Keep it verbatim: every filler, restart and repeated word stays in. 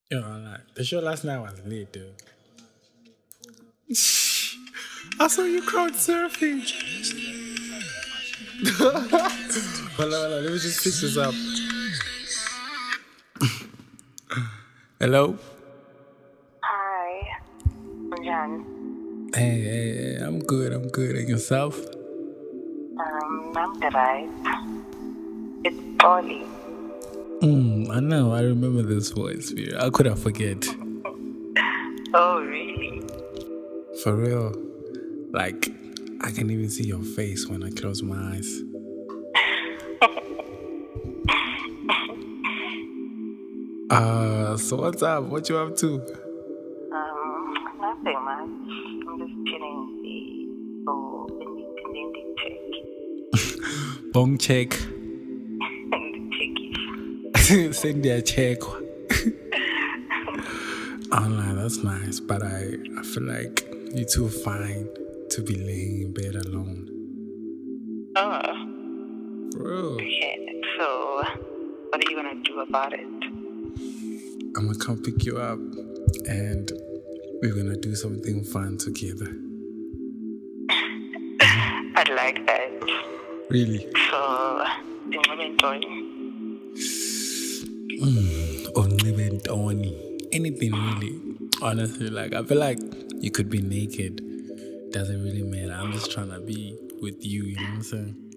Yo, like, the show last night was lit, dude. I saw you crowd surfing. Hold on, hold on, let me just fix this up. Hello? Hi, I'm Jan. Hey, hey, hey, I'm good, I'm good. And yourself? Um, I'm Derived. It's Polly. Mm, I know, I remember this voice. How could I forget? Oh, really? For real. Like, I can even see your face when I close my eyes. Uh, so what's up? What you up to? Um, nothing much. I'm just chilling the oh, independent check. Bong check. And the checkish. Send their check. Online, that's nice, but I, I feel like you're too fine to be laying in bed alone. Oh, Bro, okay. So, what are you gonna do about it? I'm gonna come pick you up and we're gonna do something fun together. I'd like that. Really? So, the moment on. Mm, only Tony. Anything really. Honestly, like I feel like you could be naked. Doesn't really matter. I'm just trying to be with you, you know what I'm saying?